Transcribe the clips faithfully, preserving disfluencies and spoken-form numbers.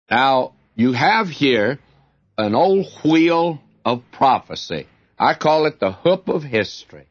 Now, you have here an old wheel of prophecy. I call it the hoop of history.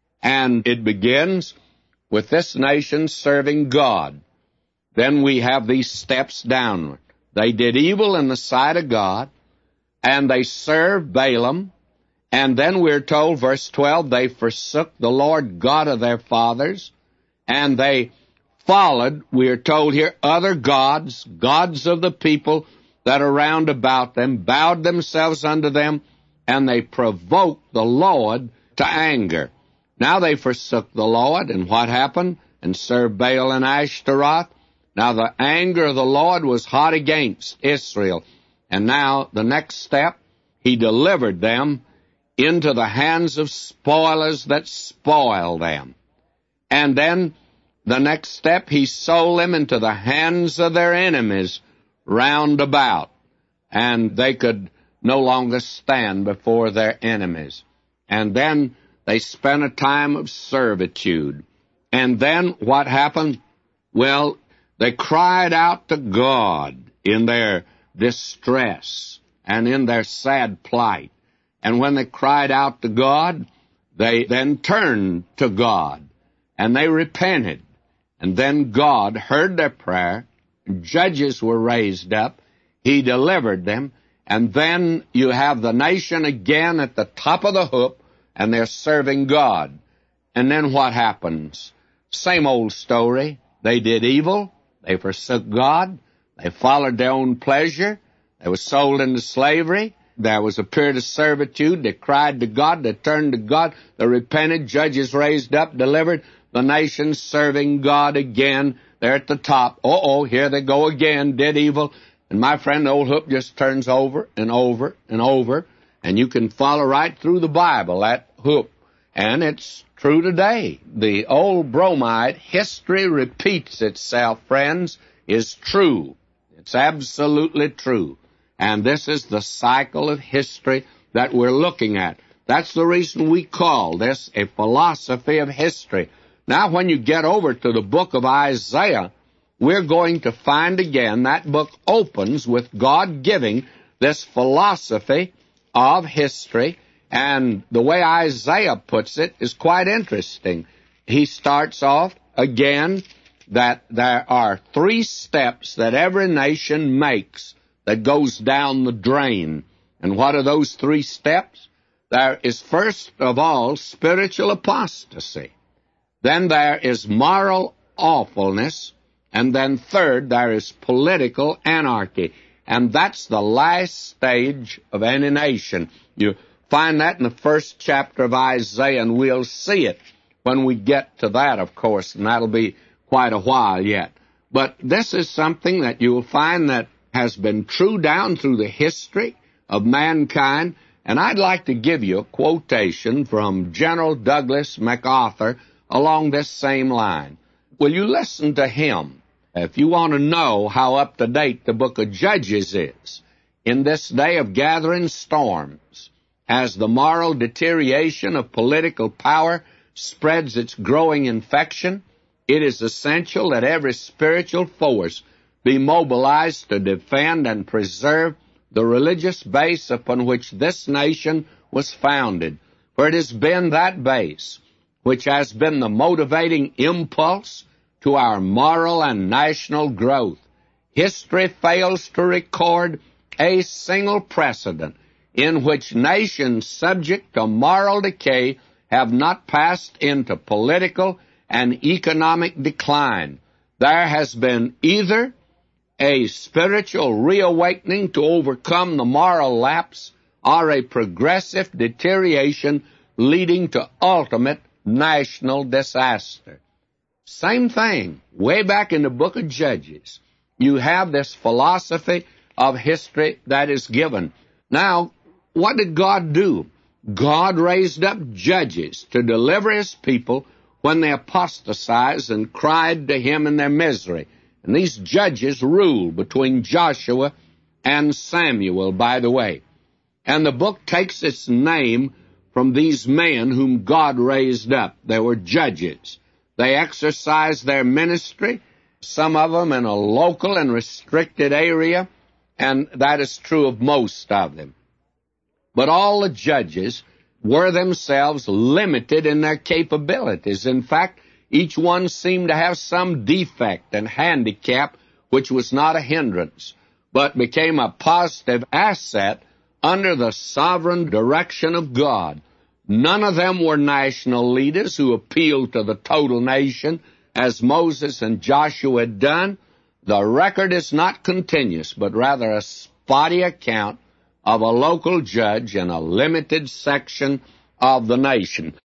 And it begins with this nation serving God. Then we have these steps downward. They did evil in the sight of God, and they served Balaam. And then we're told, verse twelve, they forsook the Lord God of their fathers, and they followed, we are told here, other gods, gods of the people that are round about them, bowed themselves unto them, and they provoked the Lord to anger. Now they forsook the Lord, and what happened? And served Baal and Ashtaroth. Now the anger of the Lord was hot against Israel. And now the next step, he delivered them into the hands of spoilers that spoiled them. And then the next step, he sold them into the hands of their enemies round about. And they could no longer stand before their enemies. And then they spent a time of servitude. And then what happened? Well, they cried out to God in their distress and in their sad plight. And when they cried out to God, they then turned to God, and they repented. And then God heard their prayer, judges were raised up, he delivered them, and then you have the nation again at the top of the hoop, and they're serving God. And then what happens? Same old story. They did evil, they forsook God, they followed their own pleasure, they were sold into slavery, there was a period of servitude, they cried to God, they turned to God, they repented, judges raised up, delivered, the nation serving God again. They're at the top. Uh-oh, here they go again, did evil. And my friend, the old hoop just turns over and over and over, and you can follow right through the Bible, that hoop. And it's true today. The old bromide, history repeats itself, friends, is true. It's absolutely true. And this is the cycle of history that we're looking at. That's the reason we call this a philosophy of history. Now, when you get over to the book of Isaiah, we're going to find again that book opens with God giving this philosophy of history. And the way Isaiah puts it is quite interesting. He starts off again that there are three steps that every nation makes that goes down the drain. And what are those three steps? There is first of all spiritual apostasy. Then there is moral awfulness. And then third, there is political anarchy. And that's the last stage of any nation. You find that in the first chapter of Isaiah, and we'll see it when we get to that, of course, and that'll be quite a while yet. But this is something that you'll find that has been true down through the history of mankind, and I'd like to give you a quotation from General Douglas MacArthur along this same line. Will you listen to him if you want to know how up-to-date the book of Judges is in this day of gathering storms? As the moral deterioration of political power spreads its growing infection, it is essential that every spiritual force be mobilized to defend and preserve the religious base upon which this nation was founded. For it has been that base which has been the motivating impulse to our moral and national growth. History fails to record a single precedent in which nations subject to moral decay have not passed into political and economic decline. There has been either a spiritual reawakening to overcome the moral lapse or a progressive deterioration leading to ultimate national disaster. Same thing, way back in the book of Judges. You have this philosophy of history that is given. Now, what did God do? God raised up judges to deliver his people when they apostatized and cried to him in their misery. And these judges ruled between Joshua and Samuel, by the way. And the book takes its name from these men whom God raised up. They were judges. They exercised their ministry, some of them in a local and restricted area, and that is true of most of them. But all the judges were themselves limited in their capabilities. In fact, each one seemed to have some defect and handicap which was not a hindrance, but became a positive asset under the sovereign direction of God. None of them were national leaders who appealed to the total nation as Moses and Joshua had done. The record is not continuous, but rather a spotty account of a local judge in a limited section of the nation.